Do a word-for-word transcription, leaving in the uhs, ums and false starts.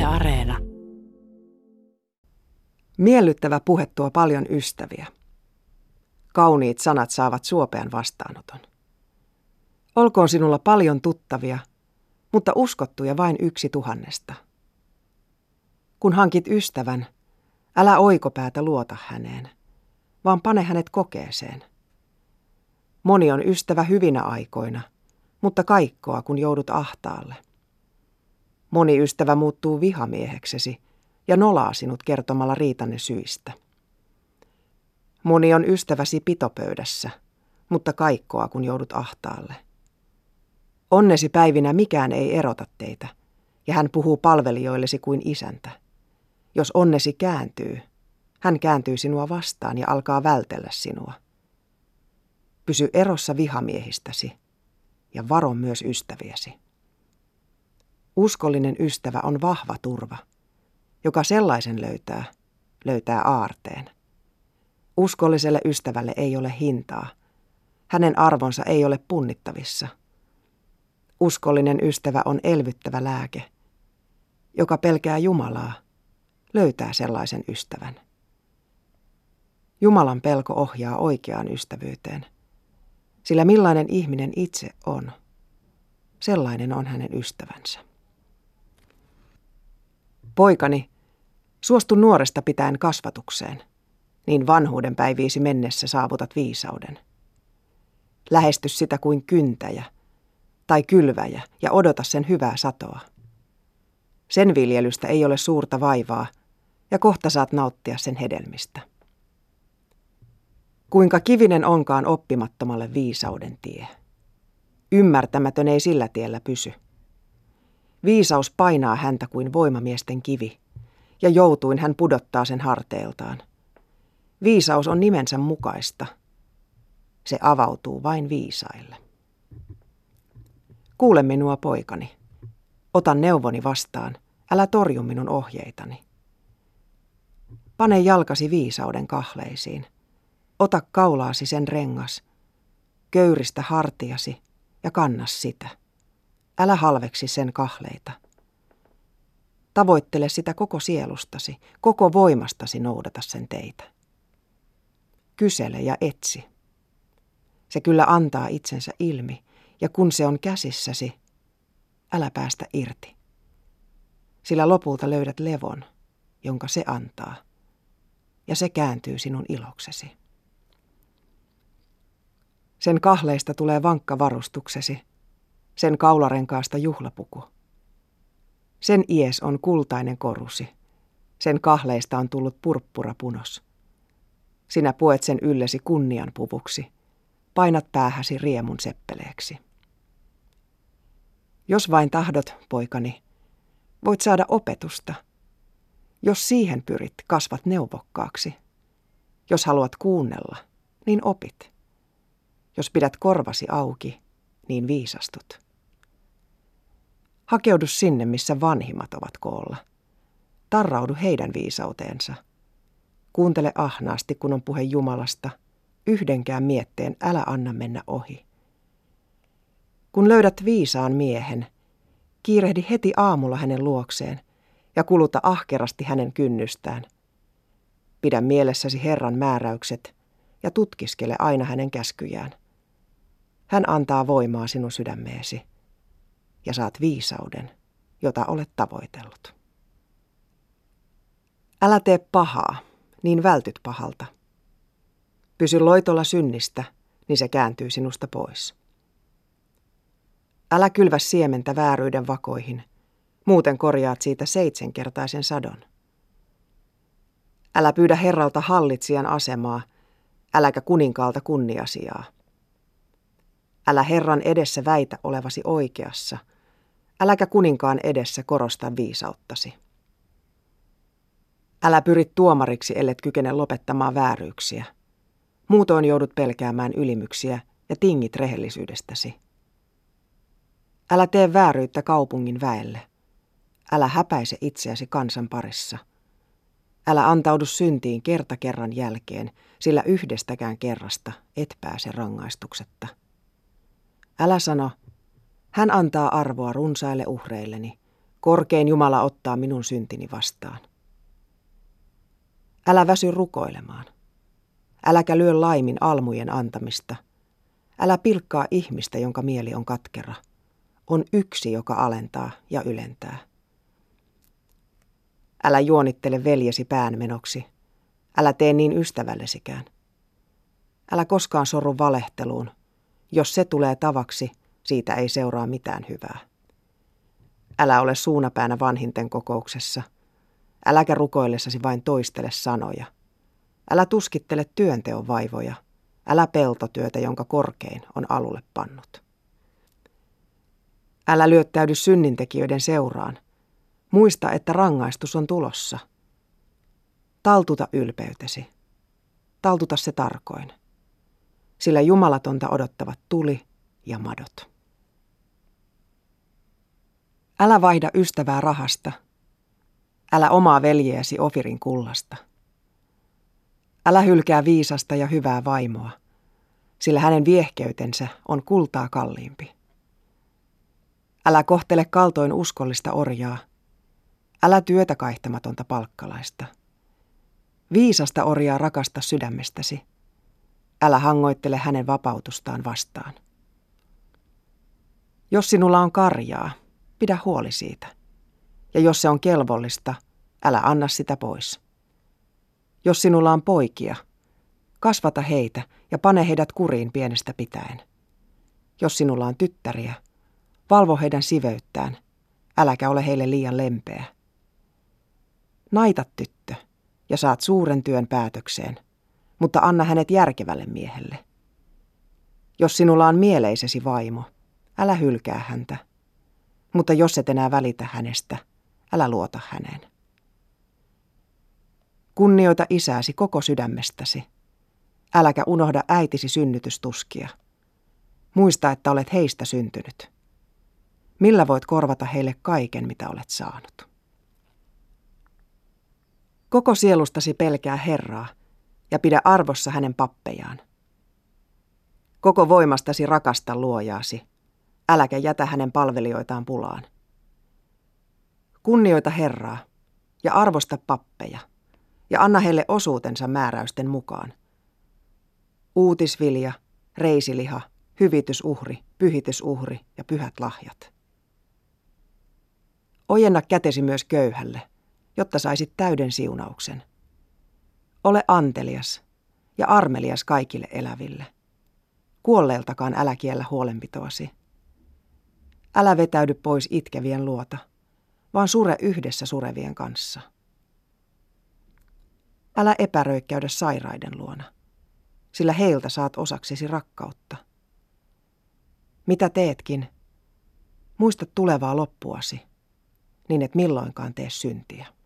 Areena. Miellyttävä puhe tuo paljon ystäviä. Kauniit sanat saavat suopean vastaanoton. Olkoon sinulla paljon tuttavia, mutta uskottuja vain yksi tuhannesta. Kun hankit ystävän, älä oikopäätä luota häneen, vaan pane hänet kokeeseen. Moni on ystävä hyvinä aikoina, mutta kaikkoa kun joudut ahtaalle. Moni ystävä muuttuu vihamieheksesi ja nolaa sinut kertomalla riitanne syistä. Moni on ystäväsi pitopöydässä, mutta kaikkoa kun joudut ahtaalle. Onnesi päivinä mikään ei erota teitä, ja hän puhuu palvelijoillesi kuin isäntä. Jos onnesi kääntyy, hän kääntyy sinua vastaan ja alkaa vältellä sinua. Pysy erossa vihamiehistäsi ja varo myös ystäviäsi. Uskollinen ystävä on vahva turva. Joka sellaisen löytää, löytää aarteen. Uskolliselle ystävälle ei ole hintaa. Hänen arvonsa ei ole punnittavissa. Uskollinen ystävä on elvyttävä lääke. Joka pelkää Jumalaa, löytää sellaisen ystävän. Jumalan pelko ohjaa oikeaan ystävyyteen. Sillä millainen ihminen itse on, sellainen on hänen ystävänsä. Poikani, suostu nuoresta pitäen kasvatukseen, niin vanhuuden päiviisi mennessä saavutat viisauden. Lähesty sitä kuin kyntäjä tai kylväjä ja odota sen hyvää satoa. Sen viljelystä ei ole suurta vaivaa ja kohta saat nauttia sen hedelmistä. Kuinka kivinen onkaan oppimattomalle viisauden tie. Ymmärtämätön ei sillä tiellä pysy. Viisaus painaa häntä kuin voimamiesten kivi, ja joutuin hän pudottaa sen harteiltaan. Viisaus on nimensä mukaista. Se avautuu vain viisaille. Kuule minua, poikani. Ota neuvoni vastaan, älä torju minun ohjeitani. Pane jalkasi viisauden kahleisiin. Ota kaulaasi sen rengas. Köyristä hartiasi ja kannas sitä. Älä halveksi sen kahleita. Tavoittele sitä koko sielustasi, koko voimastasi noudata sen teitä. Kysele ja etsi. Se kyllä antaa itsensä ilmi, ja kun se on käsissäsi, älä päästä irti. Sillä lopulta löydät levon, jonka se antaa, ja se kääntyy sinun iloksesi. Sen kahleista tulee vankka varustuksesi, sen kaularenkaasta juhlapuku. Sen ies on kultainen korusi, sen kahleista on tullut purppurapunos. Sinä puet sen yllesi kunnianpuvuksi, painat päähäsi riemun seppeleeksi. Jos vain tahdot, poikani, voit saada opetusta. Jos siihen pyrit, kasvat neuvokkaaksi. Jos haluat kuunnella, niin opit. Jos pidät korvasi auki, niin viisastut. Hakeudu sinne, missä vanhimmat ovat koolla. Tarraudu heidän viisauteensa. Kuuntele ahnaasti, kun on puhe Jumalasta. Yhdenkään mietteen älä anna mennä ohi. Kun löydät viisaan miehen, kiirehdi heti aamulla hänen luokseen ja kuluta ahkerasti hänen kynnystään. Pidä mielessäsi Herran määräykset ja tutkiskele aina hänen käskyjään. Hän antaa voimaa sinun sydämeesi ja saat viisauden, jota olet tavoitellut. Älä tee pahaa, niin vältyt pahalta. Pysy loitolla synnistä, niin se kääntyy sinusta pois. Älä kylvä siementä vääryyden vakoihin, muuten korjaat siitä seitsemänkertaisen sadon. Älä pyydä Herralta hallitsijan asemaa, äläkä kuninkaalta kunniasijaa. Älä Herran edessä väitä olevasi oikeassa, äläkä kuninkaan edessä korosta viisauttasi. Älä pyri tuomariksi, ellet kykene lopettamaan vääryyksiä. Muutoin joudut pelkäämään ylimyksiä ja tingit rehellisyydestäsi. Älä tee vääryyttä kaupungin väelle. Älä häpäise itseäsi kansan parissa. Älä antaudu syntiin kerta kerran jälkeen, sillä yhdestäkään kerrasta et pääse rangaistuksetta. Älä sano, hän antaa arvoa runsaille uhreilleni, Korkein Jumala ottaa minun syntini vastaan. Älä väsy rukoilemaan. Äläkä lyö laimin almujen antamista. Älä pilkkaa ihmistä, jonka mieli on katkera. On yksi, joka alentaa ja ylentää. Älä juonittele veljesi päänmenoksi. Älä tee niin ystävällesikään. Älä koskaan sorru valehteluun. Jos se tulee tavaksi, siitä ei seuraa mitään hyvää. Älä ole suunapäänä vanhinten kokouksessa. Äläkä rukoillessasi vain toistele sanoja. Älä tuskittele työnteon vaivoja. Älä peltotyötä, jonka korkein on alulle pannut. Älä lyöttäydy synnintekijöiden seuraan. Muista, että rangaistus on tulossa. Taltuta ylpeytesi. Taltuta se tarkoin. Sillä jumalatonta odottavat tuli ja madot. Älä vaihda ystävää rahasta. Älä omaa veljeäsi Ofirin kullasta. Älä hylkää viisasta ja hyvää vaimoa, sillä hänen viehkeytensä on kultaa kalliimpi. Älä kohtele kaltoin uskollista orjaa. Älä työtä kaihtamatonta palkkalaista. Viisasta orjaa rakasta sydämestäsi. Älä hangoittele hänen vapautustaan vastaan. Jos sinulla on karjaa, pidä huoli siitä. Ja jos se on kelvollista, älä anna sitä pois. Jos sinulla on poikia, kasvata heitä ja pane heidät kuriin pienestä pitäen. Jos sinulla on tyttäriä, valvo heidän siveyttään, äläkä ole heille liian lempeä. Naita tyttö ja saat suuren työn päätökseen, mutta anna hänet järkevälle miehelle. Jos sinulla on mieleisesi vaimo, älä hylkää häntä, mutta jos et enää välitä hänestä, älä luota häneen. Kunnioita isääsi koko sydämestäsi. Äläkä unohda äitisi synnytystuskia. Muista, että olet heistä syntynyt. Millä voit korvata heille kaiken, mitä olet saanut? Koko sielustasi pelkää Herraa ja pidä arvossa hänen pappejaan. Koko voimastasi rakasta luojaasi. Äläkä jätä hänen palvelijoitaan pulaan. Kunnioita Herraa ja arvosta pappeja ja anna heille osuutensa määräysten mukaan. Uutisvilja, reisiliha, hyvitysuhri, pyhitysuhri ja pyhät lahjat. Ojenna kätesi myös köyhälle, jotta saisit täyden siunauksen. Ole antelias ja armelias kaikille eläville. Kuolleeltakaan älä kiellä huolenpitoasi. Älä vetäydy pois itkevien luota, vaan sure yhdessä surevien kanssa. Älä epäröi käydä sairaiden luona, sillä heiltä saat osaksesi rakkautta. Mitä teetkin, muista tulevaa loppuasi, niin et milloinkaan tee syntiä.